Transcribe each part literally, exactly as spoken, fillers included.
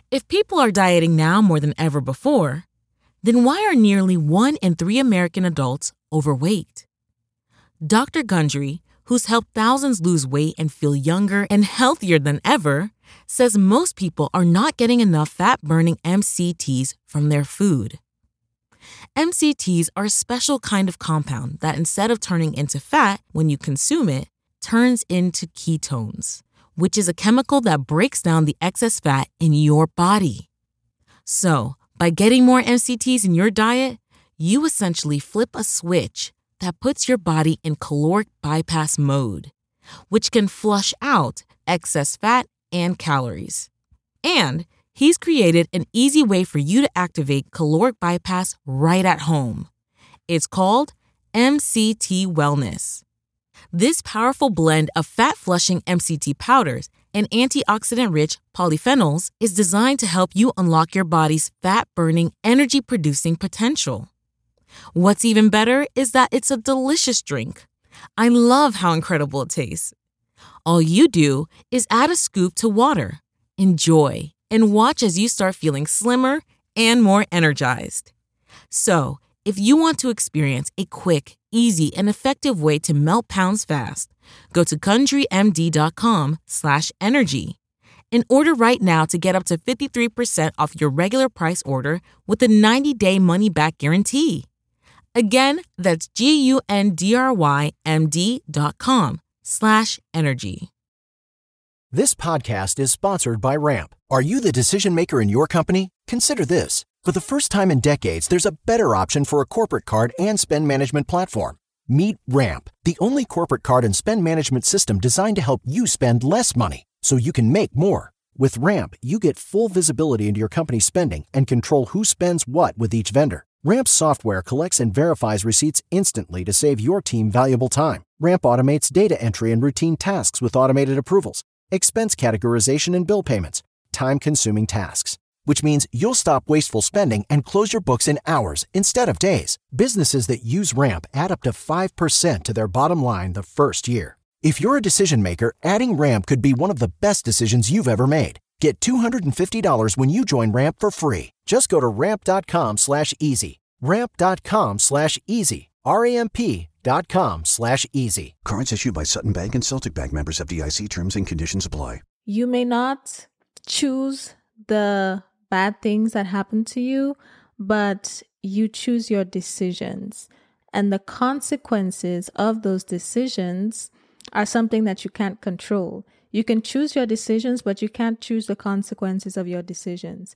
If people are dieting now more than ever before, then why are nearly one in three American adults overweight? Doctor Gundry, who's helped thousands lose weight and feel younger and healthier than ever, says most people are not getting enough fat-burning M C Ts from their food. M C Ts are a special kind of compound that, instead of turning into fat when you consume it, turns into ketones, which is a chemical that breaks down the excess fat in your body. So, by getting more M C Ts in your diet, you essentially flip a switch that puts your body in caloric bypass mode, which can flush out excess fat and calories. And he's created an easy way for you to activate caloric bypass right at home. It's called M C T Wellness. This powerful blend of fat-flushing M C T powders and antioxidant-rich polyphenols is designed to help you unlock your body's fat-burning, energy-producing potential. What's even better is that it's a delicious drink. I love how incredible it tastes. All you do is add a scoop to water, enjoy, and watch as you start feeling slimmer and more energized. So, if you want to experience a quick, easy, and effective way to melt pounds fast, go to GundryMD.com slash energy and order right now to get up to fifty-three percent off your regular price order with a ninety-day money-back guarantee. Again, that's G-U-N-D-R-Y-M-D.com slash energy. This podcast is sponsored by Ramp. Are you the decision maker in your company? Consider this. For the first time in decades, there's a better option for a corporate card and spend management platform. Meet Ramp, the only corporate card and spend management system designed to help you spend less money so you can make more. With Ramp, you get full visibility into your company's spending and control who spends what with each vendor. Ramp's software collects and verifies receipts instantly to save your team valuable time. Ramp automates data entry and routine tasks with automated approvals, expense categorization and bill payments, time-consuming tasks, which means you'll stop wasteful spending and close your books in hours instead of days. Businesses that use Ramp add up to five percent to their bottom line the first year. If you're a decision maker, adding Ramp could be one of the best decisions you've ever made. Get two hundred fifty dollars when you join Ramp for free. Just go to ramp.com slash easy. Ramp.com slash easy. R-A-M-P dot com slash easy. Cards issued by Sutton Bank and Celtic Bank, members F D I C. Terms and conditions apply. You may not choose the bad things that happen to you, but you choose your decisions. And the consequences of those decisions are something that you can't control. You can choose your decisions, but you can't choose the consequences of your decisions.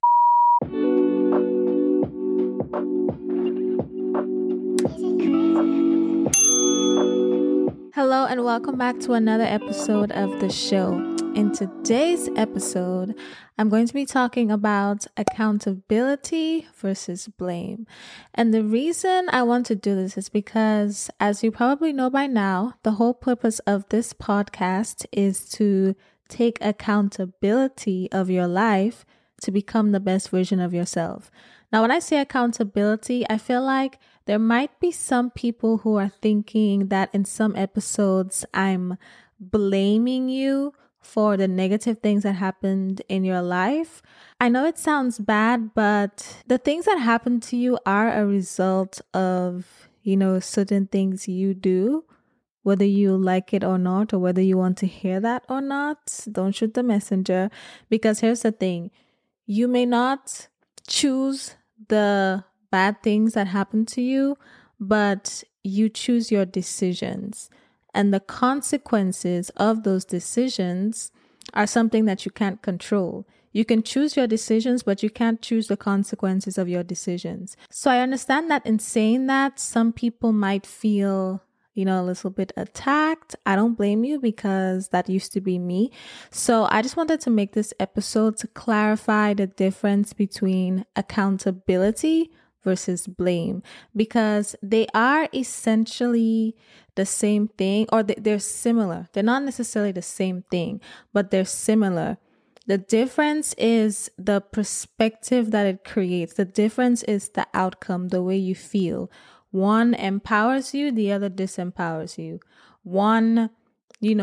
Hello and welcome back to another episode of the show. In today's episode, I'm going to be talking about accountability versus blame. And the reason I want to do this is because, as you probably know by now, the whole purpose of this podcast is to take accountability of your life to become the best version of yourself. Now, when I say accountability, I feel like there might be some people who are thinking that in some episodes I'm blaming you for the negative things that happened in your life. I know it sounds bad, but the things that happen to you are a result of, you know, certain things you do, whether you like it or not, or whether you want to hear that or not. Don't shoot the messenger, because here's the thing. You may not choose the bad things that happen to you, but you choose your decisions. And the consequences of those decisions are something that you can't control. You can choose your decisions, but you can't choose the consequences of your decisions. So I understand that in saying that, some people might feel, you know, a little bit attacked. I don't blame you, because that used to be me. So I just wanted to make this episode to clarify the difference between accountability versus blame, because they are essentially the same thing, or they're similar. They're not necessarily the same thing, but they're similar. The difference is the perspective that it creates. The difference is the outcome, the way you feel. One empowers you, the other disempowers you. One, you know,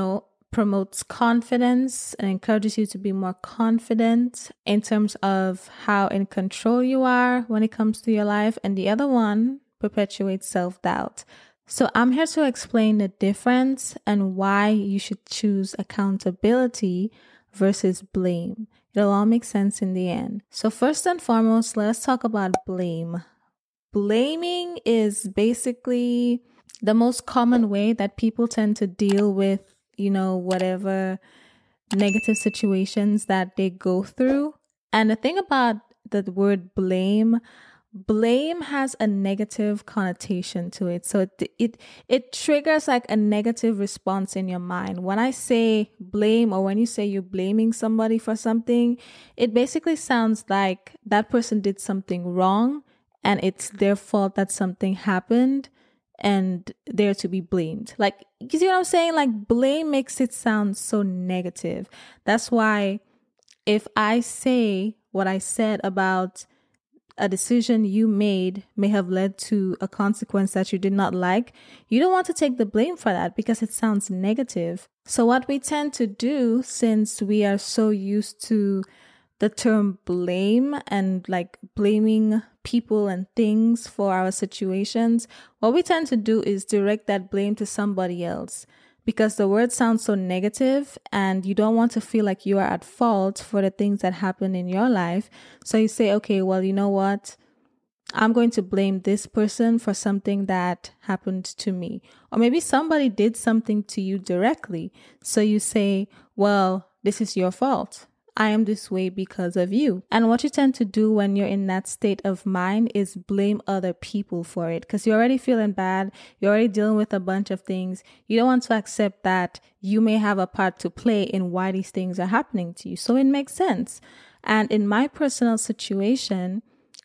promotes confidence and encourages you to be more confident in terms of how in control you are when it comes to your life. And the other one perpetuates self-doubt. So I'm here to explain the difference and why you should choose accountability versus blame. It'll all make sense in the end. So first and foremost, let's talk about blame. Blaming is basically the most common way that people tend to deal with, you know, whatever negative situations that they go through. And the thing about the word blame, blame has a negative connotation to it. So it, it it triggers like a negative response in your mind. When I say blame, or when you say you're blaming somebody for something, it basically sounds like that person did something wrong and it's their fault that something happened and they're to be blamed. Like, you see what I'm saying? Like, blame makes it sound so negative. That's why if I say what I said about a decision you made may have led to a consequence that you did not like, you don't want to take the blame for that because it sounds negative. So what we tend to do, since we are so used to the term blame and like blaming people and things for our situations, what we tend to do is direct that blame to somebody else because the word sounds so negative and you don't want to feel like you are at fault for the things that happen in your life. So you say, okay, well, you know what? I'm going to blame this person for something that happened to me. Or maybe somebody did something to you directly. So you say, well, this is your fault. I am this way because of you. And what you tend to do when you're in that state of mind is blame other people for it because you're already feeling bad. You're already dealing with a bunch of things. You don't want to accept that you may have a part to play in why these things are happening to you. So it makes sense. And in my personal situation,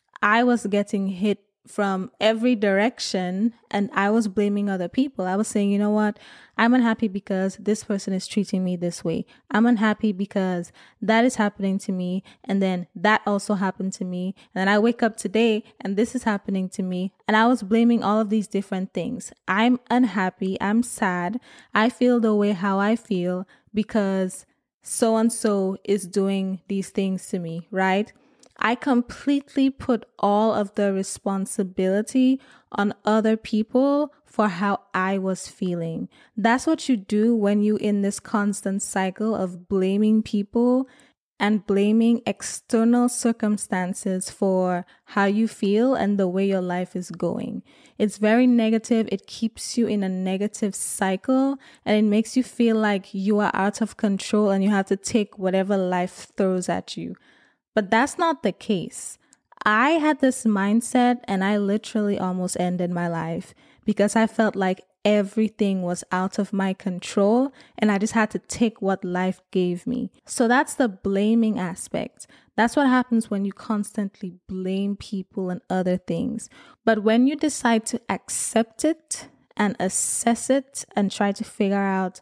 I was getting hit from every direction and I was blaming other people. I was saying, you know what? I'm unhappy because this person is treating me this way. I'm unhappy because that is happening to me. And then that also happened to me. And then I wake up today and this is happening to me. And I was blaming all of these different things. I'm unhappy. I'm sad. I feel the way how I feel because so-and-so is doing these things to me, right? I completely put all of the responsibility on other people for how I was feeling. That's what you do when you're in this constant cycle of blaming people and blaming external circumstances for how you feel and the way your life is going. It's very negative. It keeps you in a negative cycle and it makes you feel like you are out of control and you have to take whatever life throws at you. But that's not the case. I had this mindset and I literally almost ended my life because I felt like everything was out of my control and I just had to take what life gave me. So that's the blaming aspect. That's what happens when you constantly blame people and other things. But when you decide to accept it and assess it and try to figure out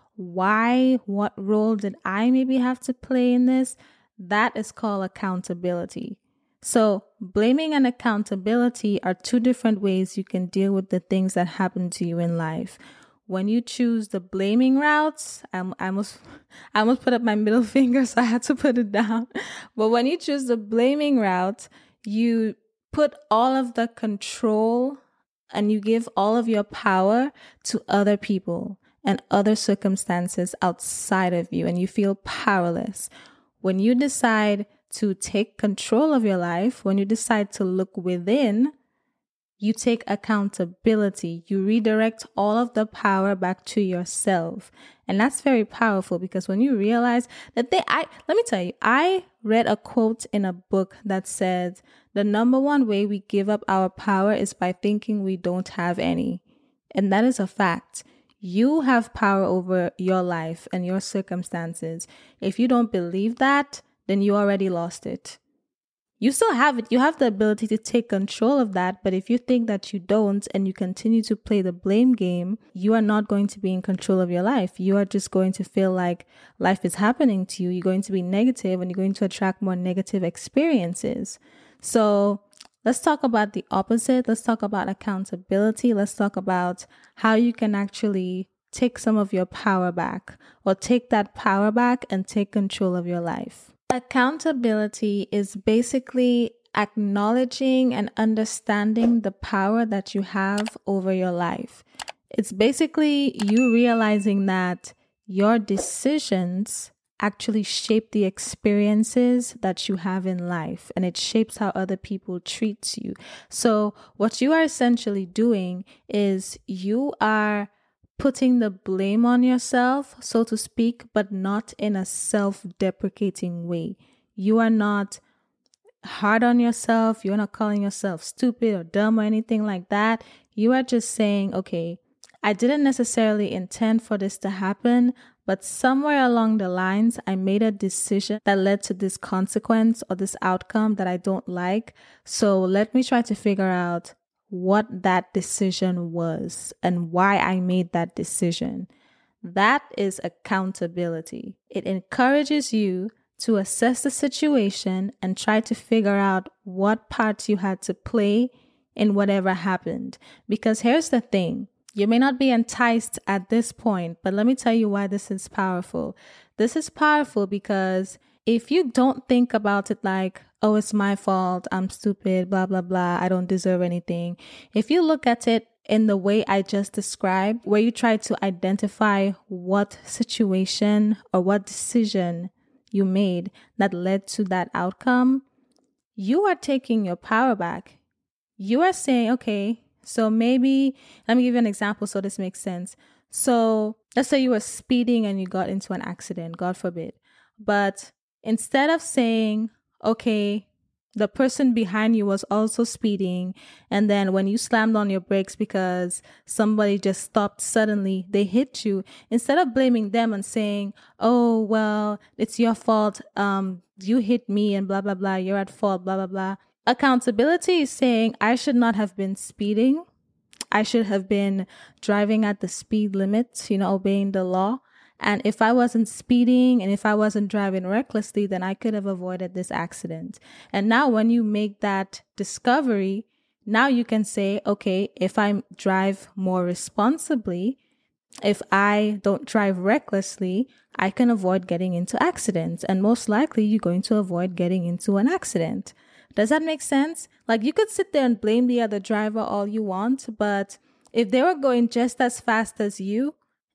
why, what role did I maybe have to play in this, that is called accountability. So blaming and accountability are two different ways you can deal with the things that happen to you in life. When you choose the blaming routes, I'm, I almost, I almost put up my middle finger, so I had to put it down. But when you choose the blaming route, you put all of the control and you give all of your power to other people and other circumstances outside of you, and you feel powerless. When you decide to take control of your life, when you decide to look within, you take accountability. You redirect all of the power back to yourself. And that's very powerful because when you realize that they, I, let me tell you, I read a quote in a book that said, the number one way we give up our power is by thinking we don't have any. And that is a fact. You have power over your life and your circumstances. If you don't believe that, then you already lost it. You still have it. You have the ability to take control of that. But if you think that you don't and you continue to play the blame game, you are not going to be in control of your life. You are just going to feel like life is happening to you. You're going to be negative and you're going to attract more negative experiences. So let's talk about the opposite. Let's talk about accountability. Let's talk about how you can actually take some of your power back, or take that power back and take control of your life. Accountability is basically acknowledging and understanding the power that you have over your life. It's basically you realizing that your decisions actually shape the experiences that you have in life, and it shapes how other people treat you. So what you are essentially doing is you are putting the blame on yourself, so to speak, but not in a self-deprecating way. You are not hard on yourself. You're not calling yourself stupid or dumb or anything like that. You are just saying, okay, I didn't necessarily intend for this to happen, but somewhere along the lines, I made a decision that led to this consequence or this outcome that I don't like. So let me try to figure out what that decision was and why I made that decision. That is accountability. It encourages you to assess the situation and try to figure out what parts you had to play in whatever happened. Because here's the thing. You may not be enticed at this point, but let me tell you why this is powerful. This is powerful because if you don't think about it like, oh, it's my fault, I'm stupid, blah, blah, blah, I don't deserve anything. If you look at it in the way I just described, where you try to identify what situation or what decision you made that led to that outcome, you are taking your power back. You are saying, okay, so maybe, let me give you an example so this makes sense. So let's say you were speeding and you got into an accident, God forbid. But instead of saying, okay, the person behind you was also speeding, and then when you slammed on your brakes because somebody just stopped suddenly, they hit you, instead of blaming them and saying, oh, well, it's your fault, um, you hit me and blah, blah, blah, you're at fault, blah, blah, blah. Accountability is saying, I should not have been speeding. I should have been driving at the speed limit, you know, obeying the law. And if I wasn't speeding and if I wasn't driving recklessly, then I could have avoided this accident. And now when you make that discovery, now you can say, okay, if I drive more responsibly, if I don't drive recklessly, I can avoid getting into accidents. And most likely you're going to avoid getting into an accident. Does that make sense? Like, you could sit there and blame the other driver all you want, but if they were going just as fast as you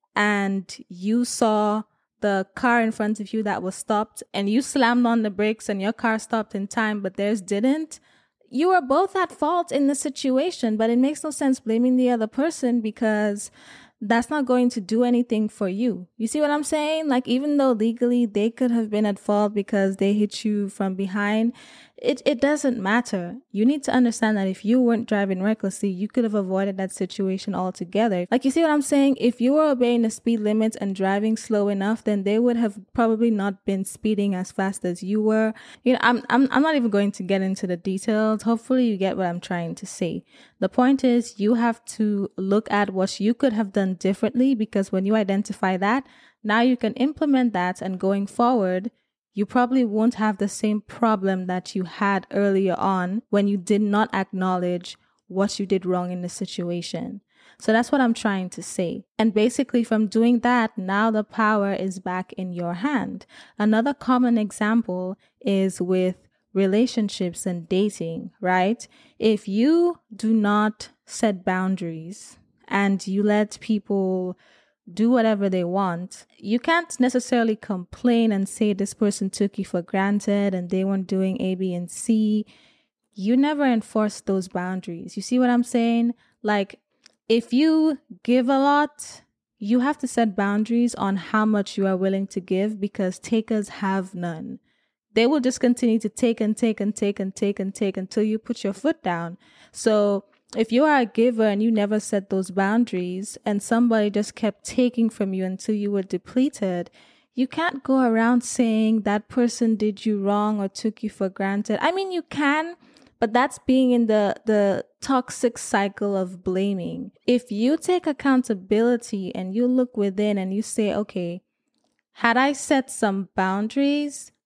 and you saw the car in front of you that was stopped and you slammed on the brakes and your car stopped in time, but theirs didn't, you are both at fault in the situation. But it makes no sense blaming the other person because that's not going to do anything for you. You see what I'm saying? Like, even though legally they could have been at fault because they hit you from behind, it, it doesn't matter. You need to understand that if you weren't driving recklessly, you could have avoided that situation altogether. Like, you see what I'm saying? If you were obeying the speed limits and driving slow enough, then they would have probably not been speeding as fast as you were. You know, I'm, I'm, I'm not even going to get into the details. Hopefully you get what I'm trying to say. The point is, you have to look at what you could have done differently, because when you identify that, now you can implement that, and going forward, you probably won't have the same problem that you had earlier on when you did not acknowledge what you did wrong in the situation. So that's what I'm trying to say. And basically from doing that, now the power is back in your hand. Another common example is with relationships and dating, right? If you do not set boundaries and you let people do whatever they want, you can't necessarily complain and say this person took you for granted and they weren't doing A, B, and C. You never enforce those boundaries. You see what I'm saying? Like, if you give a lot, you have to set boundaries on how much you are willing to give, because takers have none. They will just continue to take and take and take and take and take until you put your foot down. So if you are a giver and you never set those boundaries and somebody just kept taking from you until you were depleted, you can't go around saying that person did you wrong or took you for granted. I mean, you can, but that's being in the, the toxic cycle of blaming. If you take accountability and you look within and you say, okay, had I set some boundaries,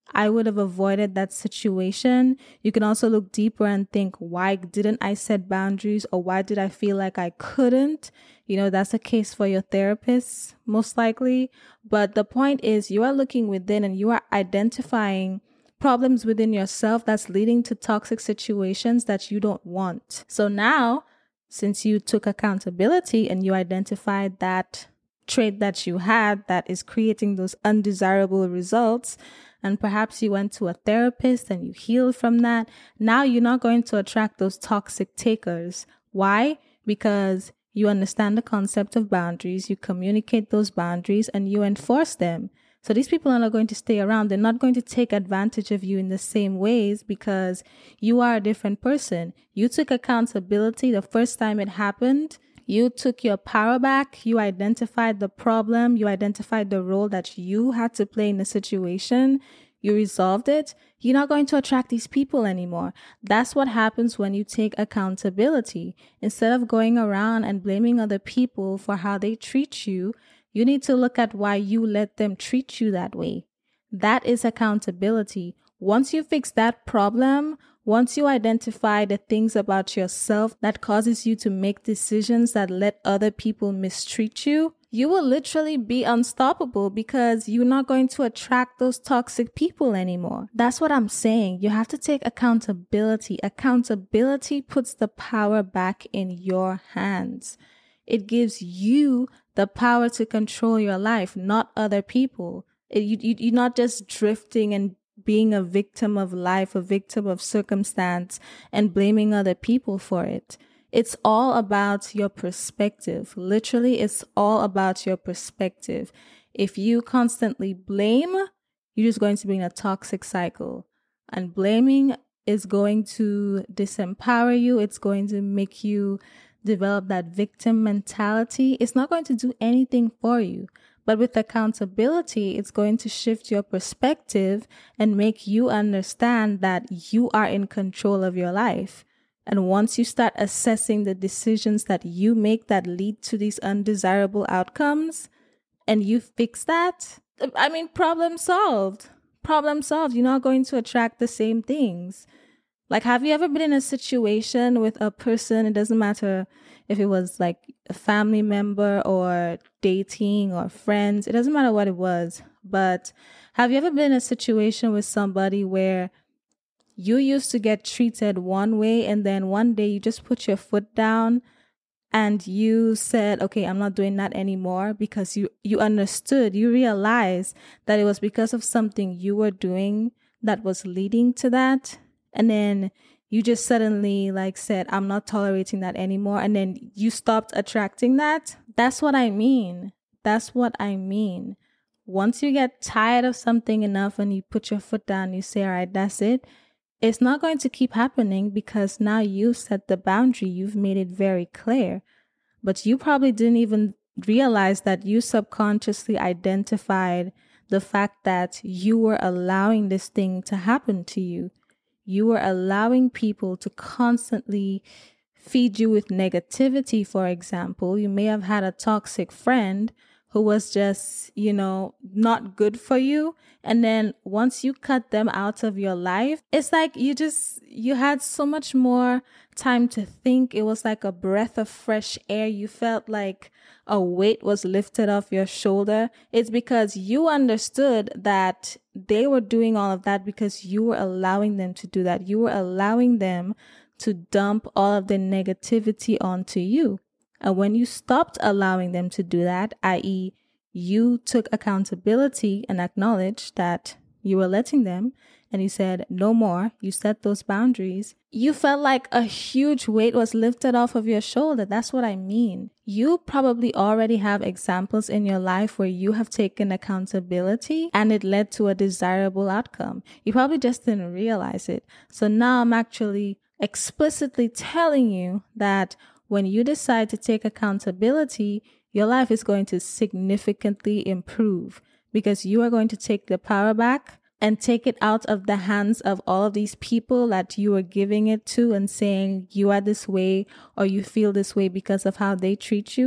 I would have avoided that situation. You can also look deeper and think, why didn't I set boundaries, or why did I feel like I couldn't? You know, that's a case for your therapist, most likely. But the point is, you are looking within and you are identifying problems within yourself that's leading to toxic situations that you don't want. So now, since you took accountability and you identified that trait that you had that is creating those undesirable results, and perhaps you went to a therapist and you healed from that, now you're not going to attract those toxic takers. Why? Because you understand the concept of boundaries, you communicate those boundaries, and you enforce them. So these people are not going to stay around. They're not going to take advantage of you in the same ways because you are a different person. You took accountability the first time it happened. You took your power back. You identified the problem. You identified the role that you had to play in the situation. You resolved it. You're not going to attract these people anymore. That's what happens when you take accountability. Instead of going around and blaming other people for how they treat you, you need to look at why you let them treat you that way. That is accountability. Once you fix that problem, once you identify the things about yourself that causes you to make decisions that let other people mistreat you, you will literally be unstoppable because you're not going to attract those toxic people anymore. That's what I'm saying. You have to take accountability. Accountability puts the power back in your hands. It gives you the power to control your life, not other people. It, you, you, you're not just drifting and being a victim of life, a victim of circumstance, and blaming other people for it. It's all about your perspective. Literally, it's all about your perspective. If you constantly blame, you're just going to be in a toxic cycle. And blaming is going to disempower you. It's going to make you develop that victim mentality. It's not going to do anything for you. But with accountability, it's going to shift your perspective and make you understand that you are in control of your life. And once you start assessing the decisions that you make that lead to these undesirable outcomes, and you fix that, I mean, problem solved. Problem solved. You're not going to attract the same things. Like, have you ever been in a situation with a person? It doesn't matter if it was like a family member or dating or friends. It doesn't matter what it was. But have you ever been in a situation with somebody where you used to get treated one way and then one day you just put your foot down and you said, okay, I'm not doing that anymore, because you, you understood, you realized that it was because of something you were doing that was leading to that? And then you just suddenly like said, I'm not tolerating that anymore. And then you stopped attracting that. That's what I mean. That's what I mean. Once you get tired of something enough and you put your foot down, you say, all right, that's it. It's not going to keep happening because now you set the boundary. You've made it very clear. But you probably didn't even realize that you subconsciously identified the fact that you were allowing this thing to happen to you. You were allowing people to constantly feed you with negativity, for example. You may have had a toxic friend who was just, you know, not good for you. And then once you cut them out of your life, it's like you just, you had so much more time to think. It was like a breath of fresh air. You felt like a weight was lifted off your shoulder. It's because you understood that they were doing all of that because you were allowing them to do that. You were allowing them to dump all of their negativity onto you. And when you stopped allowing them to do that, that is you took accountability and acknowledged that you were letting them, and you said no more, you set those boundaries, you felt like a huge weight was lifted off of your shoulder. That's what I mean. You probably already have examples in your life where you have taken accountability and it led to a desirable outcome. You probably just didn't realize it. So now I'm actually explicitly telling you that when you decide to take accountability, your life is going to significantly improve because you are going to take the power back and take it out of the hands of all of these people that you are giving it to and saying you are this way or you feel this way because of how they treat you.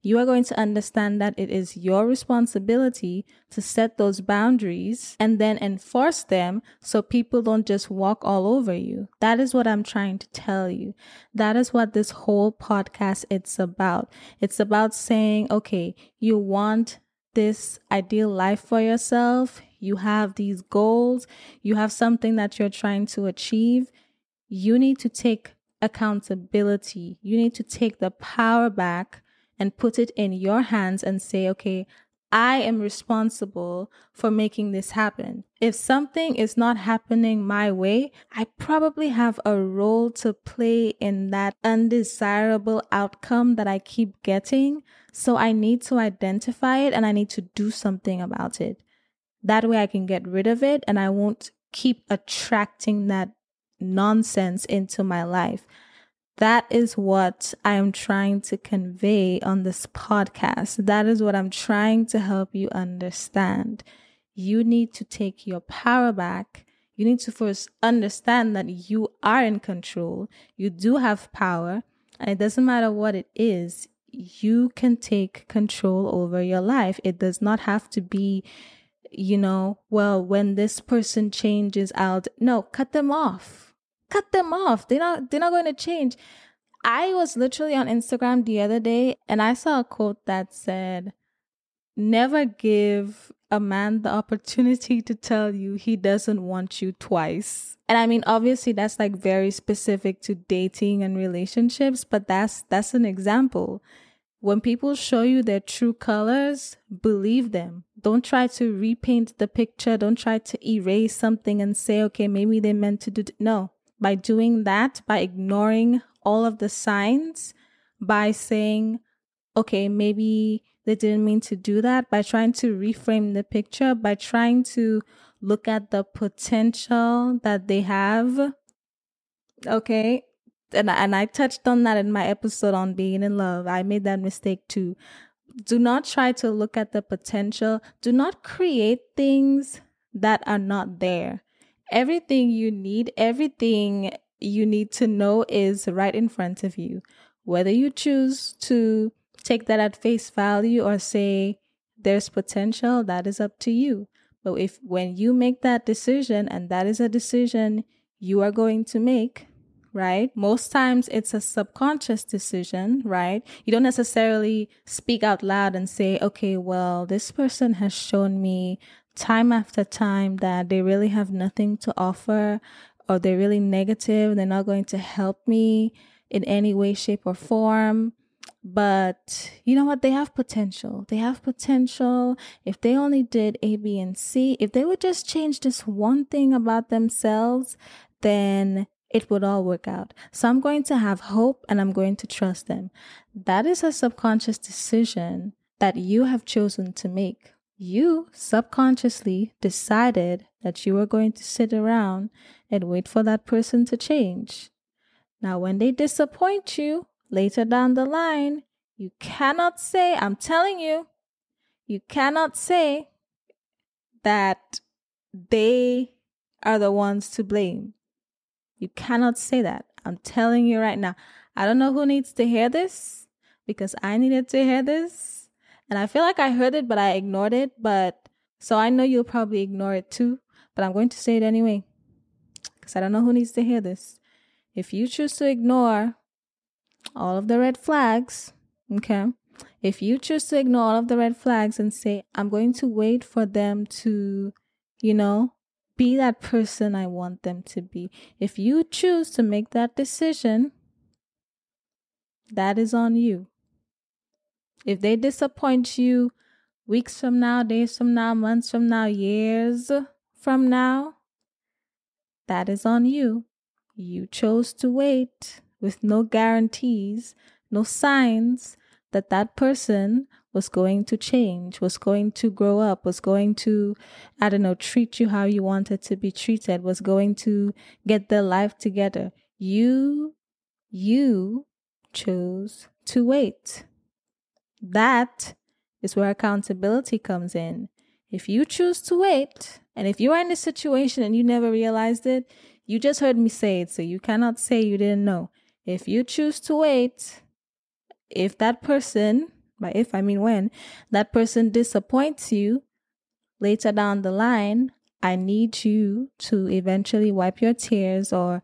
You are going to understand that it is your responsibility to set those boundaries and then enforce them so people don't just walk all over you. That is what I'm trying to tell you. That is what this whole podcast is about. It's about saying, okay, you want this ideal life for yourself. You have these goals. You have something that you're trying to achieve. You need to take accountability. You need to take the power back and put it in your hands and say, okay, I am responsible for making this happen. If something is not happening my way, I probably have a role to play in that undesirable outcome that I keep getting. So I need to identify it and I need to do something about it. That way I can get rid of it and I won't keep attracting that nonsense into my life. That is what I am trying to convey on this podcast. That is what I'm trying to help you understand. You need to take your power back. You need to first understand that you are in control. You do have power, and it doesn't matter what it is. You can take control over your life. It does not have to be, you know, well, when this person changes, I'll d-. No, cut them off. Cut them off. They're not, they're not going to change. I was literally on Instagram the other day and I saw a quote that said, never give a man the opportunity to tell you he doesn't want you twice. And I mean, obviously that's like very specific to dating and relationships, but that's, that's an example. When people show you their true colors, believe them. Don't try to repaint the picture. Don't try to erase something and say, okay, maybe they meant to do. Th-. No. By doing that, by ignoring all of the signs, by saying, okay, maybe they didn't mean to do that, by trying to reframe the picture, by trying to look at the potential that they have. Okay. And, and I touched on that in my episode on being in love. I made that mistake too. Do not try to look at the potential. Do not create things that are not there. Everything you need, everything you need to know is right in front of you. Whether you choose to take that at face value or say there's potential, that is up to you. But if when you make that decision, and that is a decision you are going to make, right? Most times it's a subconscious decision, right? You don't necessarily speak out loud and say, okay, well, this person has shown me time after time that they really have nothing to offer, or they're really negative. They're not going to help me in any way, shape, or form. But you know what? They have potential. They have potential. If they only did A, B, and C, if they would just change this one thing about themselves, then it would all work out. So I'm going to have hope and I'm going to trust them. That is a subconscious decision that you have chosen to make. You subconsciously decided that you were going to sit around and wait for that person to change. Now, when they disappoint you later down the line, you cannot say, I'm telling you, you cannot say that they are the ones to blame. You cannot say that. I'm telling you right now. I don't know who needs to hear this, because I needed to hear this. And I feel like I heard it, but I ignored it. But so I know you'll probably ignore it too. But I'm going to say it anyway, because I don't know who needs to hear this. If you choose to ignore all of the red flags, okay? If you choose to ignore all of the red flags and say, I'm going to wait for them to, you know, be that person I want them to be. If you choose to make that decision, that is on you. If they disappoint you weeks from now, days from now, months from now, years from now, that is on you. You chose to wait with no guarantees, no signs that that person was going to change, was going to grow up, was going to, I don't know, treat you how you wanted to be treated, was going to get their life together. You, you chose to wait. That is where accountability comes in. If you choose to wait, and if you are in this situation and you never realized it, you just heard me say it, so you cannot say you didn't know. If you choose to wait, if that person by if I mean when, that person disappoints you later down the line, I need you to eventually wipe your tears or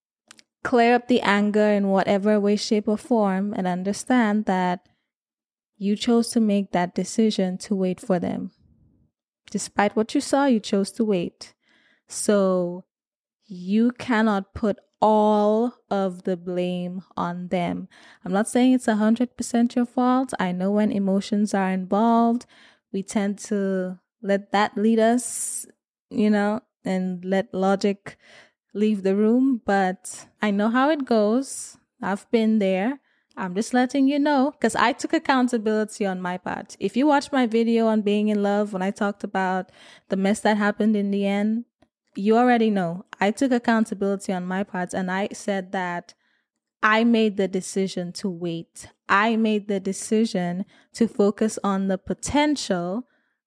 clear up the anger in whatever way, shape, or form and understand that you chose to make that decision to wait for them. Despite what you saw, you chose to wait. So you cannot put all of the blame on them. I'm not saying it's one hundred percent your fault. I know when emotions are involved, we tend to let that lead us, you know, and let logic leave the room. But I know how it goes. I've been there. I'm just letting you know because I took accountability on my part. If you watch my video on being in love, when I talked about the mess that happened in the end, you already know I took accountability on my part and I said that I made the decision to wait. I made the decision to focus on the potential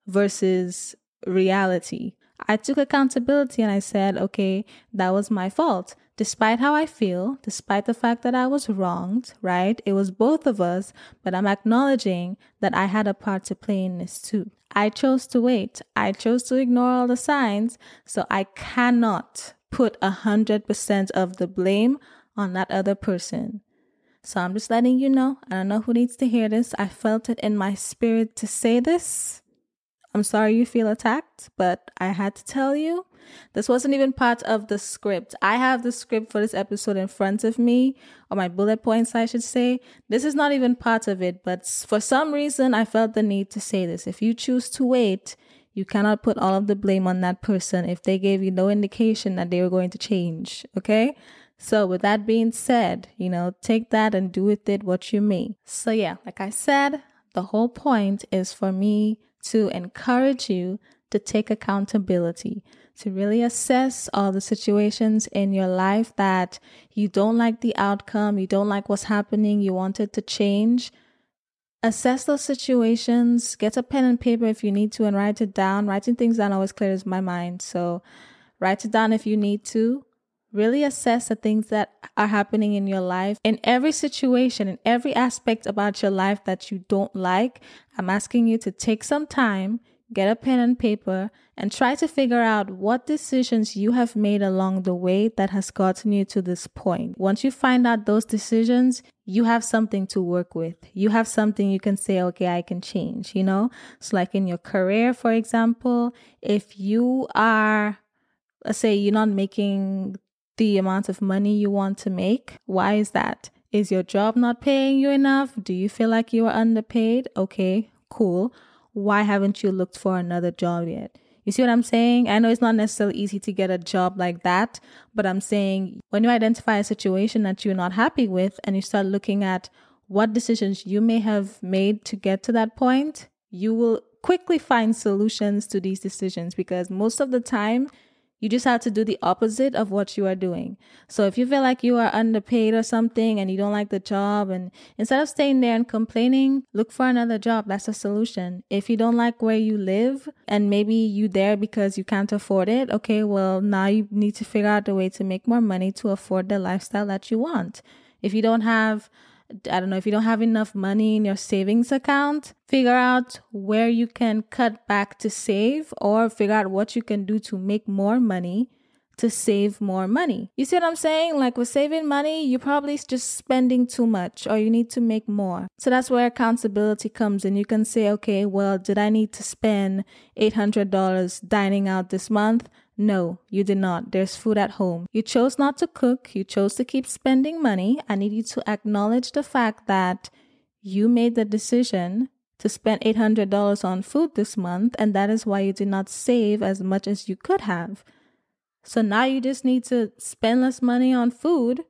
versus reality. I took accountability and I said, okay, that was my fault. Despite how I feel, despite the fact that I was wronged, right? It was both of us, but I'm acknowledging that I had a part to play in this too. I chose to wait. I chose to ignore all the signs, so I cannot put a hundred percent of the blame on that other person. So I'm just letting you know. I don't know who needs to hear this. I felt it in my spirit to say this. I'm sorry you feel attacked, but I had to tell you. This wasn't even part of the script. I have the script for this episode in front of me, or my bullet points, I should say. This is not even part of it, but for some reason, I felt the need to say this. If you choose to wait, you cannot put all of the blame on that person if they gave you no indication that they were going to change, okay? So with that being said, you know, take that and do with it what you may. So yeah, like I said, the whole point is for me to encourage you to take accountability, to really assess all the situations in your life that you don't like the outcome, you don't like what's happening, you want it to change. Assess those situations, get a pen and paper if you need to and write it down. Writing things down always clears my mind. So write it down if you need to. Really assess the things that are happening in your life. In every situation, in every aspect about your life that you don't like, I'm asking you to take some time, get a pen and paper, and try to figure out what decisions you have made along the way that has gotten you to this point. Once you find out those decisions, you have something to work with. You have something you can say, okay, I can change, you know? So like in your career, for example, if you are, let's say you're not making the amount of money you want to make. Why is that? Is your job not paying you enough? Do you feel like you are underpaid? Okay, cool. Why haven't you looked for another job yet? You see what I'm saying? I know it's not necessarily easy to get a job like that, but I'm saying when you identify a situation that you're not happy with and you start looking at what decisions you may have made to get to that point, you will quickly find solutions to these decisions because most of the time, you just have to do the opposite of what you are doing. So if you feel like you are underpaid or something and you don't like the job, and instead of staying there and complaining, look for another job. That's a solution. If you don't like where you live and maybe you there because you can't afford it, okay, well, now you need to figure out a way to make more money to afford the lifestyle that you want. If you don't have I don't know, if you don't have enough money in your savings account, figure out where you can cut back to save or figure out what you can do to make more money to save more money. You see what I'm saying? Like with saving money, you're probably just spending too much or you need to make more. So that's where accountability comes in. You can say, okay, well, did I need to spend eight hundred dollars dining out this month? No, you did not. There's food at home. You chose not to cook. You chose to keep spending money. I need you to acknowledge the fact that you made the decision to spend eight hundred dollars on food this month, and that is why you did not save as much as you could have. So now you just need to spend less money on food,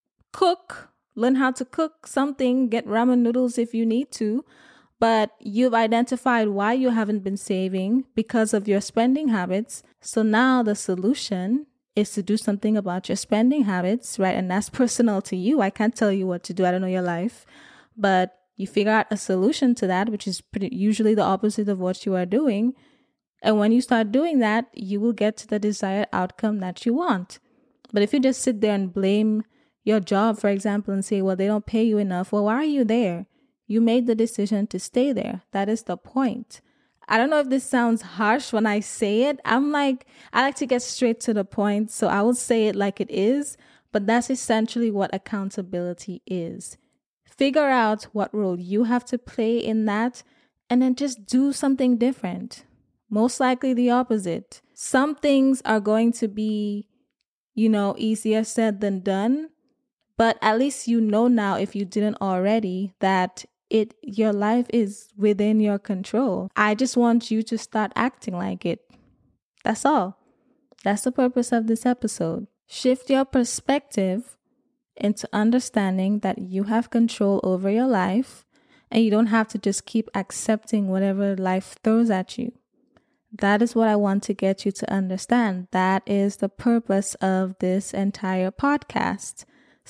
cook, learn how to cook something, get ramen noodles if you need to. But you've identified why you haven't been saving because of your spending habits. So now the solution is to do something about your spending habits, right? And that's personal to you. I can't tell you what to do. I don't know your life. But you figure out a solution to that, which is pretty, usually the opposite of what you are doing. And when you start doing that, you will get to the desired outcome that you want. But if you just sit there and blame your job, for example, and say, well, they don't pay you enough. Well, why are you there? You made the decision to stay there. That is the point. I don't know if this sounds harsh when I say it. I'm like, I like to get straight to the point, so I will say it like it is, but that's essentially what accountability is. Figure out what role you have to play in that, and then just do something different. Most likely the opposite. Some things are going to be, you know, easier said than done, but at least you know now, if you didn't already, that it your life is within your control. I just want you to start acting like it. That's all. That's the purpose of this episode. Shift your perspective into understanding that you have control over your life and you don't have to just keep accepting whatever life throws at you. That is what I want to get you to understand. That is the purpose of this entire podcast.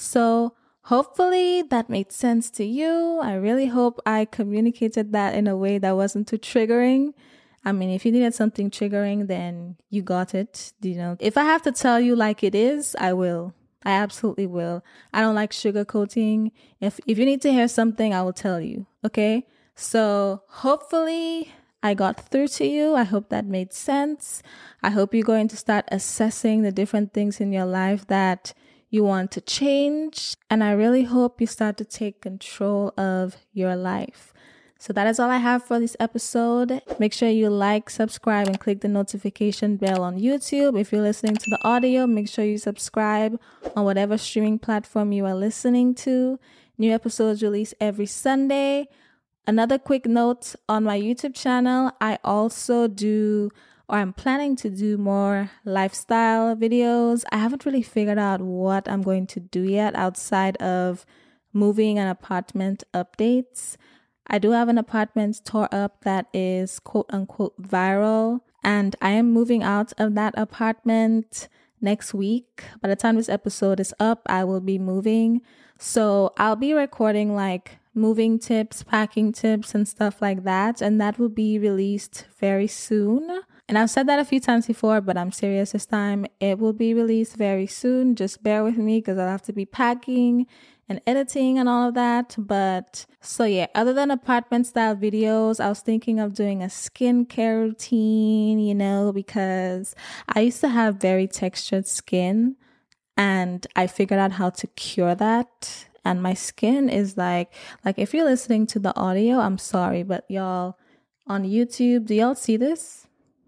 So hopefully that made sense to you. I really hope I communicated that in a way that wasn't too triggering. I mean, if you needed something triggering, then you got it. You know, if I have to tell you like it is, I will. I absolutely will. I don't like sugarcoating. If if you need to hear something, I will tell you. Okay? So hopefully I got through to you. I hope that made sense. I hope you're going to start assessing the different things in your life that you want to change. And I really hope you start to take control of your life. So that is all I have for this episode. Make sure you like, subscribe, and click the notification bell on YouTube. If you're listening to the audio, make sure you subscribe on whatever streaming platform you are listening to. New episodes released every Sunday. Another quick note on my YouTube channel, I also do, or I'm planning to do more lifestyle videos. I haven't really figured out what I'm going to do yet outside of moving and apartment updates. I do have an apartment tore up that is quote unquote viral, and I am moving out of that apartment next week. By the time this episode is up, I will be moving. So I'll be recording like moving tips, packing tips, and stuff like that. And that will be released very soon. And I've said that a few times before, but I'm serious this time. It will be released very soon. Just bear with me because I'll have to be packing and editing and all of that. But so yeah, other than apartment style videos, I was thinking of doing a skincare routine, you know, because I used to have very textured skin and I figured out how to cure that. And my skin is like, like if you're listening to the audio, I'm sorry, but y'all on YouTube, do y'all see this?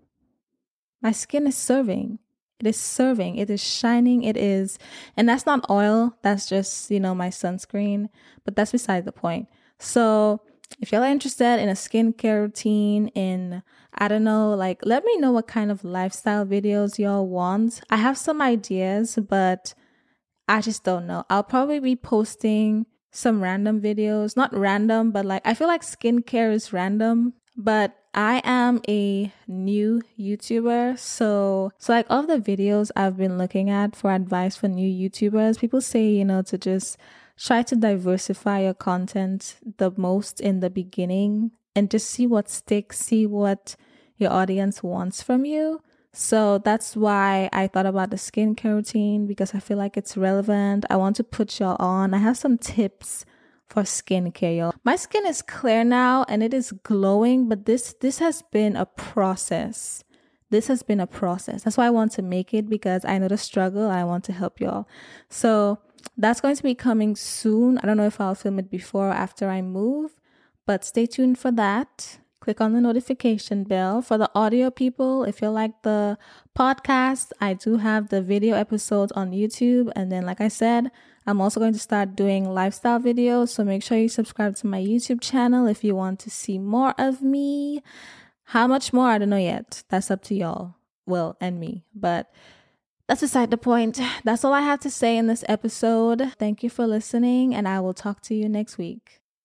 My skin is serving. It is serving. It is shining. It is, and that's not oil. That's just, you know, my sunscreen, but that's beside the point. So if y'all are interested in a skincare routine, in, I don't know, like, let me know what kind of lifestyle videos y'all want. I have some ideas, but I just don't know. I'll probably be posting some random videos, not random, but like, I feel like skincare is random, but I am a new YouTuber. So, so like all the videos I've been looking at for advice for new YouTubers, people say, you know, to just try to diversify your content the most in the beginning and just see what sticks, see what your audience wants from you. So that's why I thought about the skincare routine, because I feel like it's relevant. I want to put y'all on. I have some tips for skincare, y'all. My skin is clear now and it is glowing, but this this has been a process. This has been a process. That's why I want to make it, because I know the struggle. I want to help y'all. So that's going to be coming soon. I don't know if I'll film it before or after I move, but stay tuned for that. Click on the notification bell. For the audio people, if you like the podcast, I do have the video episodes on YouTube. And then, like I said, I'm also going to start doing lifestyle videos. So make sure you subscribe to my YouTube channel if you want to see more of me. How much more? I don't know yet. That's up to y'all. Well, and me. But that's beside the point. That's all I have to say in this episode. Thank you for listening, and I will talk to you next week.